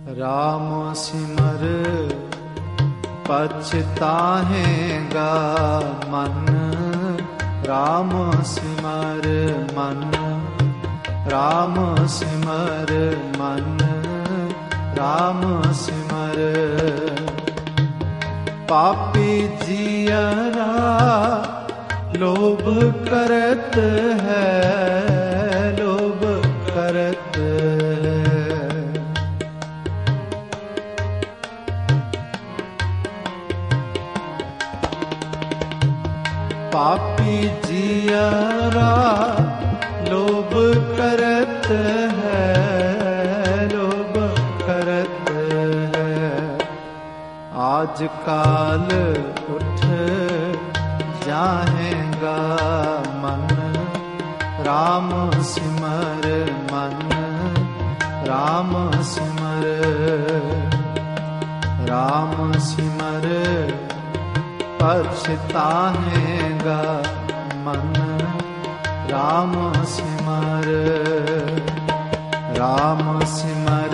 राम सिमर पछताहेगा मन, राम सिमर मन, राम सिमर मन, राम सिमर। पापी जियरा लोभ करत है, लोभ करत है। पापी जियरा लोभ करत है, लोभ करत है। आज काल उठ जाएगा मन, राम सिमर मन, राम सिमर, राम सिमर पछताहेगा मन, राम सिमर, राम सिमर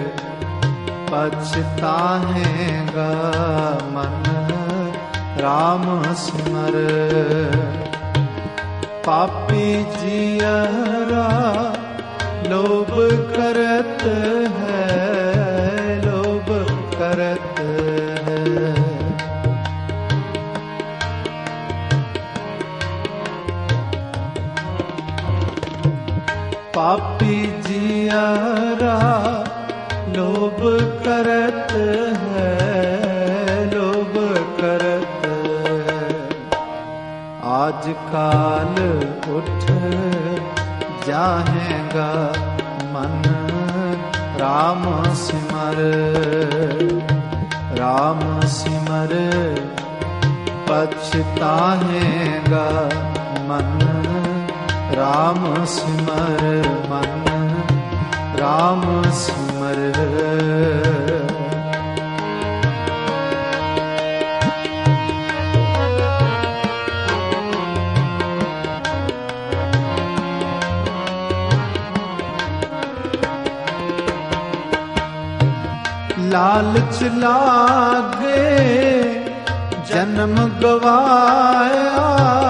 पछताहेगा मन, राम सिमर। पापी जियरा लोभ करत है, लोभ करत है। पापी जियरा लोभ करत है, लोभ करत है। आज काल उठ जाएगा मन, राम सिमर, राम सिमर पछताहेगा मन, राम सिमर मन, राम सिमर। लालच लागे जन्म गवाया,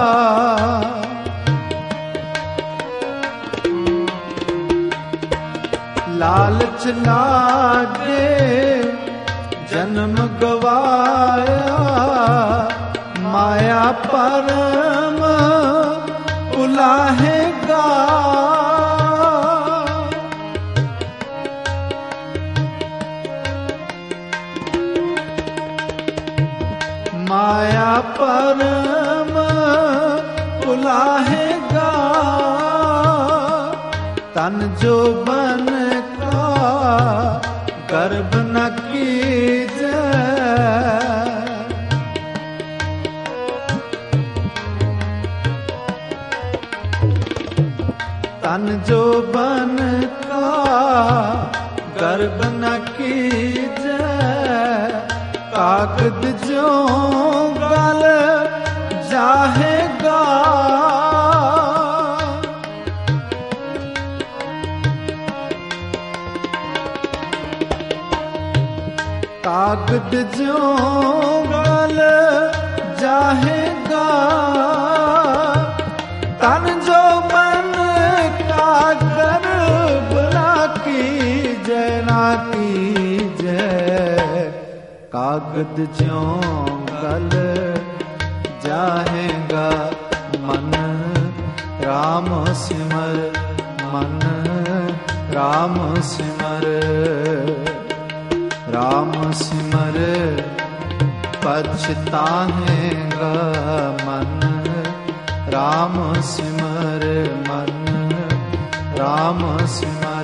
लालच लागे जन्म गवाया। माया परम उलाहेगा, माया परम उलाहेगा। तन जो बन का गर्भ न कीजे, तन जो बन का गर्भ न कीजे। कागद जो गल जाहेगा, कागद जो गल जाहेगा। तन जो मन का गर्भ ना कीजे, ना कीजे। कागद जो गल जाहेगा मन, राम सिमर मन, राम सिमर, राम सिमर पछताहेगा मन, राम सिमर मन, राम सिमर।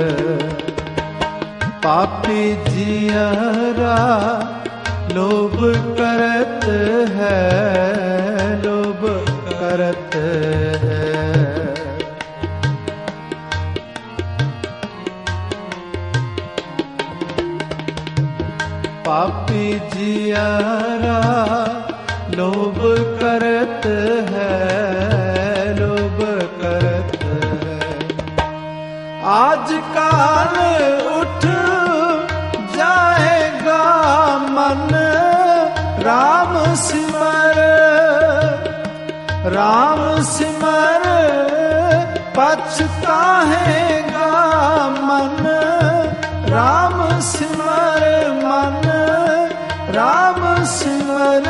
पापी जियरा लोभ करत है, लोभ करत है। पापी जियरा लोभ करत है, लोभ करत है। आज काल उठ राम सिमर पछताहेगा मन, राम सिमर मन, राम सिमर।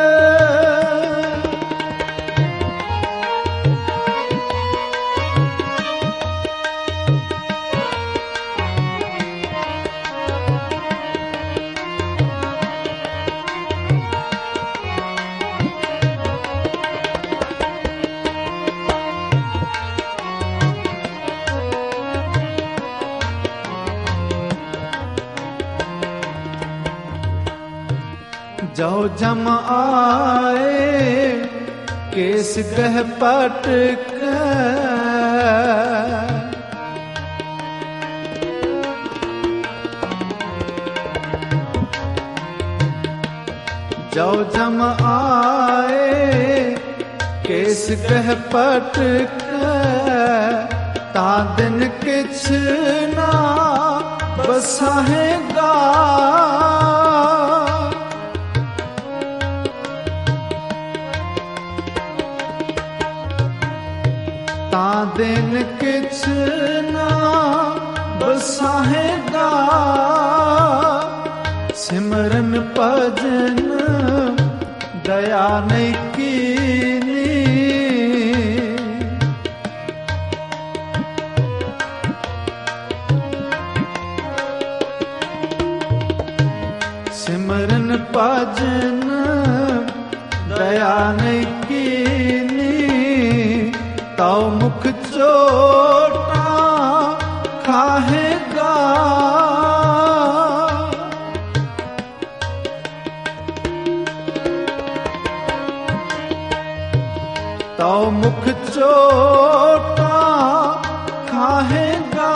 जो जम आए केस गह पटक, जो जम आए केस गह पटक, ता दिन किछ ना बसाहेगा, ता दिन किछ ना बसाहेगा। सिमरन भजन दया नहीं कीनी, सिमरन भजन दया नहीं कीनी, तो मुख चोटा खाहेगा, तो मुख चोटा खाहेगा।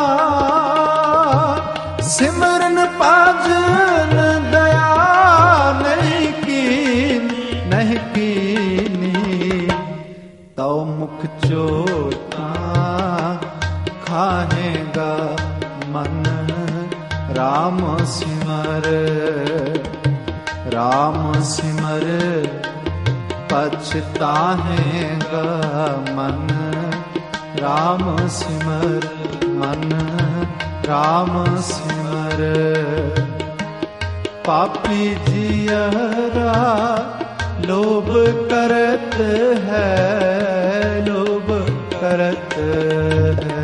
सिमरन भजन दया नहीं कीनी, नहीं कीनी, तो मुख चोटा खाहेगा मन। राम सिमर, राम सिमर पछताहेगा मन, राम सिमर मन, राम सिमर। पापी जियरा लोभ करत है, लोभ करत है।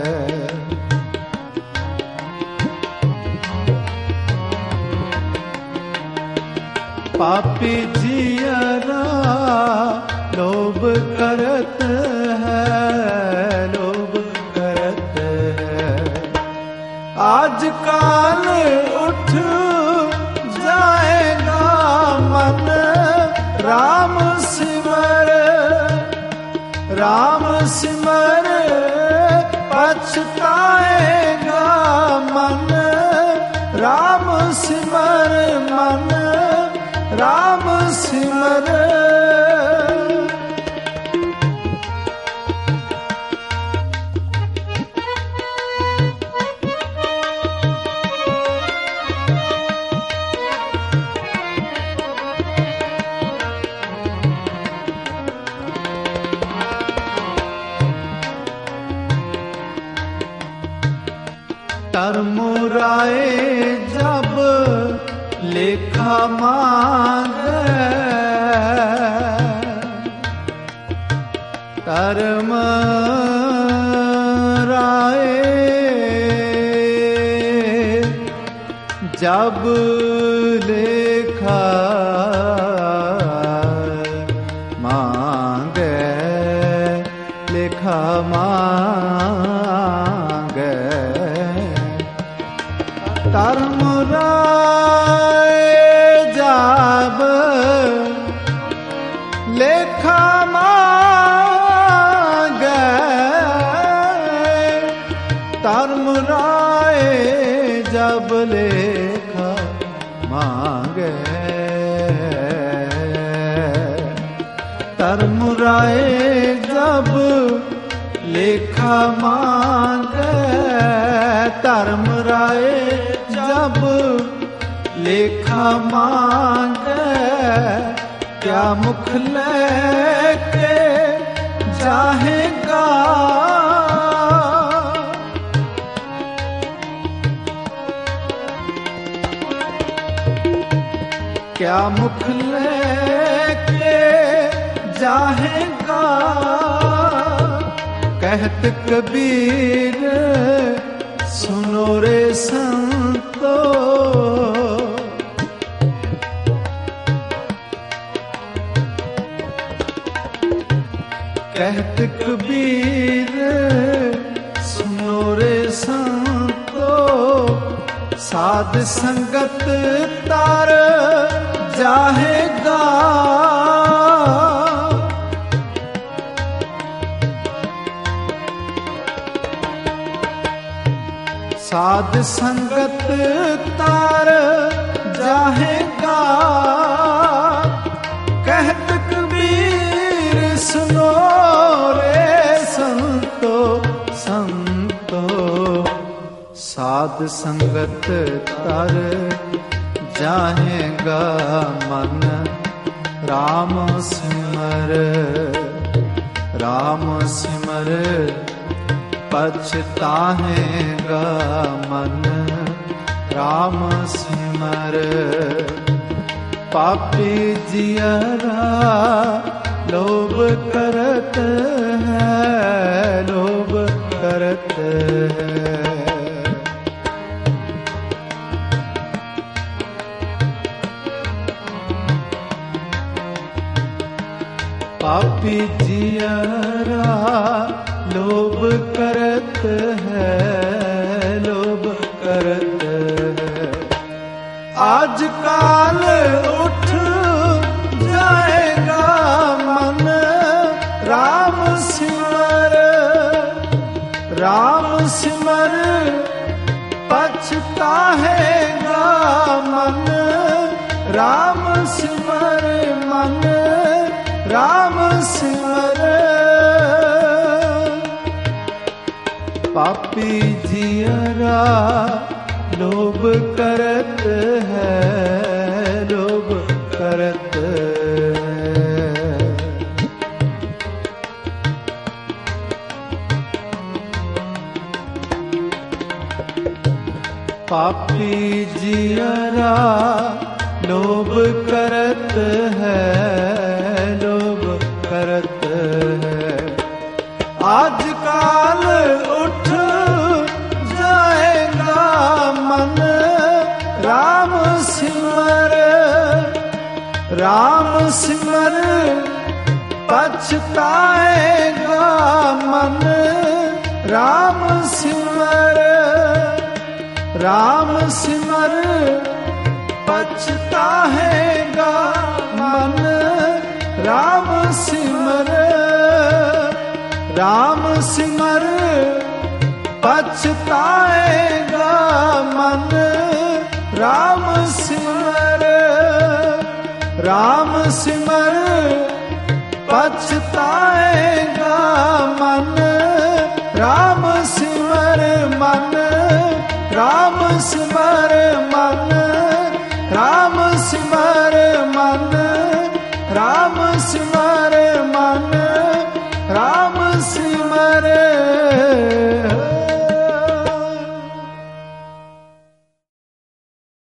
पापी जियरा लोभ करत है, लोभ करत है। आजकल उठ जाएगा मन, राम सिमर, राम सिमर पछताएगा मन, राम सिमर मन, राम सिमर। तरमुराए जब लेखा मांगे, तरमुराए जब लेखा मांगे, लेखा मांगे। तरमुराए जब लेखा मांगे, तरमुराए जब लेखा मांगे, तरमुराए जब लेखा मांगे, तरमुराए जब लेखा मांगे। क्या मुख लेके जाहेगा। क्या मुख लेके जाहेगा, कहत कबीर सुनो रे संतो। कहत कबीर सुनो रे संतो, साध संगत तार जाहेगा। साध संगत तार जाहेगा, कहत कबीर सुनो रे संतो संतो। साध संगत तार जाहेगा, मन राम सिमर राम सिमर पछताहेगा। मन राम सिमर पापी जियरा लोभ करत है, लोभ करत है। पापी जियरा लोभ करत है, लोभ करत है। आज काल उठ जाएगा, मन राम सिमर राम सिमर पछताहेगा। मन राम सिमर मन राम सिमर पापी जियरा लोभ करत है, लोभ करत है। पापी जियरा लोभ करत है, लोभ करत है। आज काल उठ जाएगा, मन राम सिमर राम सिमर पछताएगा। मन राम सिमर राम सिमर पछताएगा। मन राम सिमर राम सिमर पछताएगा। मन राम सिमर राम सिमर पछताएगा। मन राम सिमर मन राम सिमर